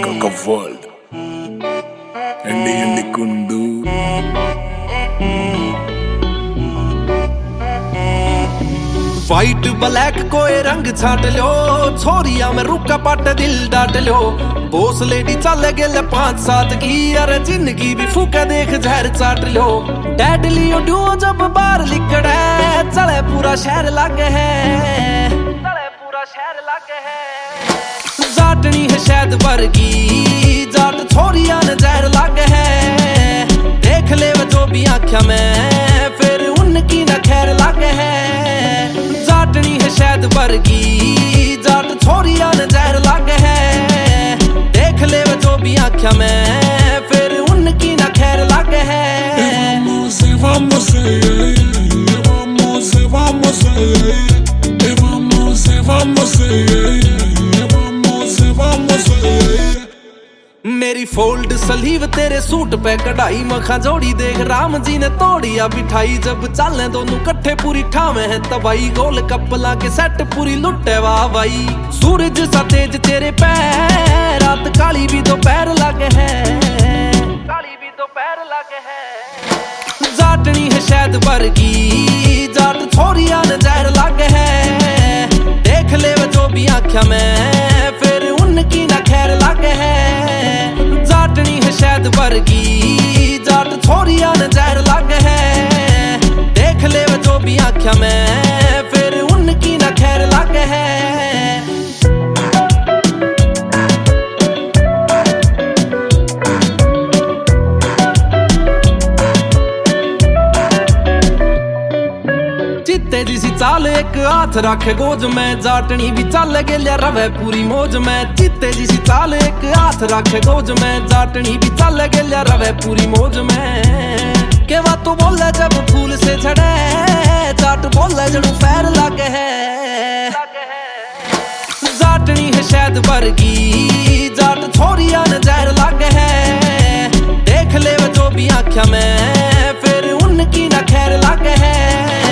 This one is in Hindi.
का वर्ल्ड एंडी एंडी कुंडू वाइट ब्लैक कोई रंग छाट लो छोरिया में रुका पाट दिल डाट लो बोस लेडी चल गेल 5-7 की अरे जिंदगी भी फूका देख जहर चाट लो डैडली डुओ जब बाहर लिकड़े चले पूरा शहर लागे है जाटनी है शायद वर्गी जाट छोरिया ने जहर लागे है देख ले वो जो भी आँखा में फिर उनकी न खैर लागे है जाटनी है शायद वर्गी जाट छोरिया ने जहर लागे है देख ले वो जो भी आँखा में फिर उनकी न खैर लागे है मेरी फोल्ड सलीव तेरे सूट पे कढ़ाई मखा जोड़ी देख राम जी ने तोड़िया बिठाई जब चलने दोनों कट्ठे पूरी ठामे है तबाई गोल कपला के सेट पूरी लुटे वाह भाई सूरज सा तेज तेरे पैर रात काली भी दोपहर लगे है जाटनी है शायद वर्गी जाट छोरिया ने जहर लागे है देख ले वो जो भी आँखा में फिर उनकी न खैर लागे है जाटनी है शायद वर्गी जाट छोरिया ने जहर लागे है देख ले वो जो भी आँखा में फिर उनकी न खैर लागे है चित्ते जिसी चाल एक हाथ रखे गोज में जाटनी भी चल गेलिया रवे पूरी मौज में चित्ते जिसी चाल एक हाथ रखे गोज में जाटनी भी चल गेलिया रवे पूरी मौज में के बात तो बोले जब फूल से झड़े जाट बोले जड़ू पैर लागे है जाटनी है शायद वर्गी जाट छोरिया ने जहर लागे है देख ले वो जो भी आँखा में फिर उनकी न खैर लागे है